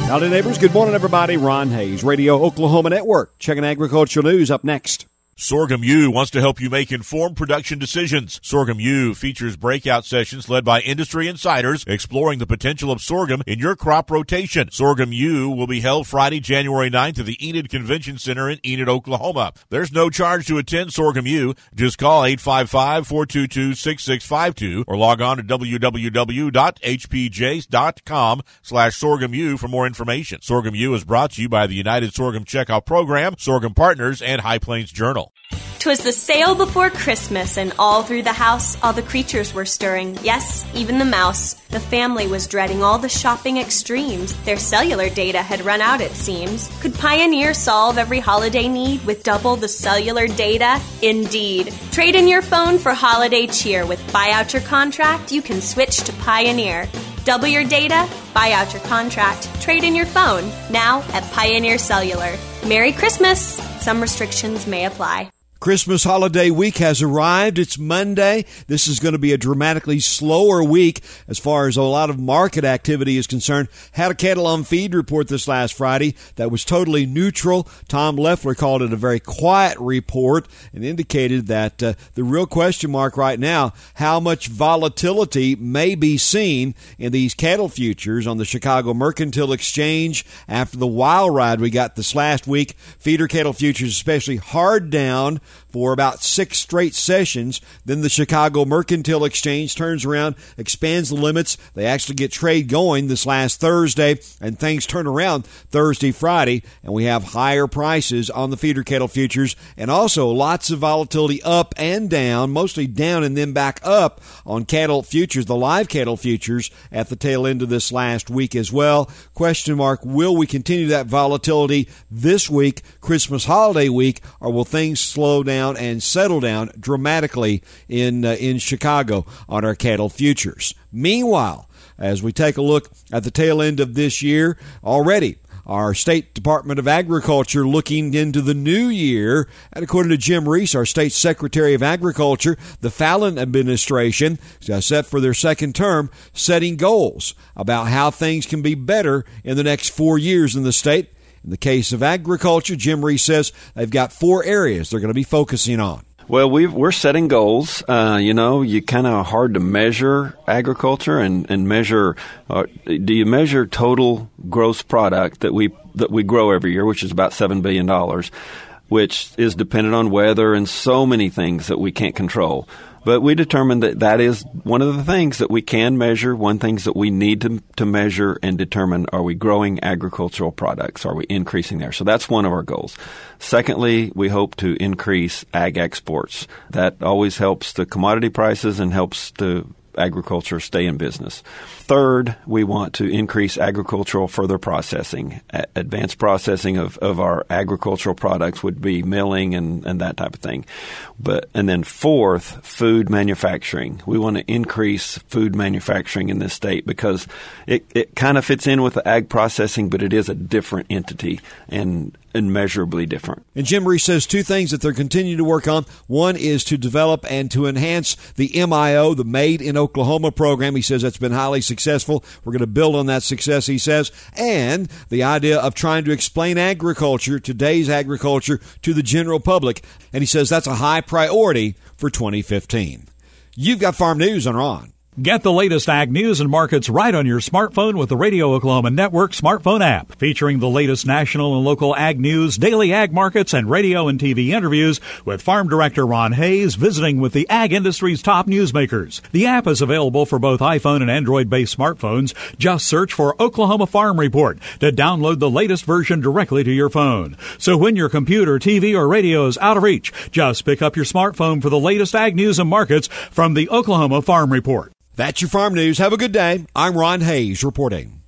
Howdy, neighbors. Good morning, everybody. Ron Hayes, Radio Oklahoma Network. Checking agricultural news up next. Sorghum U wants to help you make informed production decisions. Sorghum U features breakout sessions led by industry insiders exploring the potential of sorghum in your crop rotation. Sorghum U will be held Friday, January 9th at the Enid Convention Center in Enid, Oklahoma. There's no charge to attend Sorghum U. Just call 855-422-6652 or log on to www.hpj.com/Sorghum U for more information. Sorghum U is brought to you by the United Sorghum Checkout Program, Sorghum Partners, and High Plains Journal. 'Twas the sale before Christmas, and all through the house all the creatures were stirring. Yes, even the mouse. The family was dreading all the shopping extremes. Their cellular data had run out, it seems. Could Pioneer solve every holiday need with double the cellular data? Indeed. Trade in your phone for holiday cheer. With Buy Out Your Contract, you can switch to Pioneer. Double your data, buy out your contract, trade in your phone. Now at Pioneer Cellular. Merry Christmas! Some restrictions may apply. Christmas holiday week has arrived. It's Monday. This is going to be a dramatically slower week as far as a lot of market activity is concerned. Had a cattle on feed report this last Friday that was totally neutral. Tom Leffler called it a very quiet report and indicated that the real question mark right now, how much volatility may be seen in these cattle futures on the Chicago Mercantile Exchange after the wild ride we got this last week. Feeder cattle futures especially hard down for about 6 straight sessions. Then the Chicago Mercantile Exchange turns around, expands the limits. They actually get trade going this last Thursday, and things turn around Thursday, Friday, and we have higher prices on the feeder cattle futures, and also lots of volatility up and down, mostly down and then back up on cattle futures, the live cattle futures at the tail end of this last week as well. Question mark, will we continue that volatility this week, Christmas holiday week, or will things slow down and settle down dramatically in Chicago on our cattle futures? Meanwhile, as we take a look at the tail end of this year, already our State Department of Agriculture looking into the new year, and according to Jim Reese, our State Secretary of Agriculture, the Fallon administration is set for their second term, setting goals about how things can be better in the next 4 years in the state. In the case of agriculture, Jim Reese says they've got 4 areas they're going to be focusing on. Well, we're setting goals. You kind of hard to measure agriculture and measure. Do you measure total gross product that we grow every year, which is about $7 billion, which is dependent on weather and so many things that we can't control. But we determined that is one of the things that we can measure, one things that we need to measure and determine, are we growing agricultural products? Are we increasing there? So that's one of our goals. Secondly, we hope to increase ag exports. That always helps the commodity prices and helps the agriculture stay in business. Third, we want to increase agricultural further processing. Advanced processing of our agricultural products would be milling and that type of thing. And then fourth, food manufacturing. We want to increase food manufacturing in this state because it kind of fits in with the ag processing, but it is a different entity and immeasurably different. And Jim Reese says 2 things that they're continuing to work on. One is to develop and to enhance the MIO, the Made in Oklahoma program. He says that's been highly successful. We're going to build on that success, he says. And the idea of trying to explain agriculture, today's agriculture, to the general public. And he says that's a high priority for 2015. You've got Farm News on Ron. Get the latest ag news and markets right on your smartphone with the Radio Oklahoma Network smartphone app, featuring the latest national and local ag news, daily ag markets, and radio and TV interviews with Farm Director Ron Hayes visiting with the ag industry's top newsmakers. The app is available for both iPhone and Android-based smartphones. Just search for Oklahoma Farm Report to download the latest version directly to your phone. So when your computer, TV, or radio is out of reach, just pick up your smartphone for the latest ag news and markets from the Oklahoma Farm Report. That's your Farm News. Have a good day. I'm Ron Hayes reporting.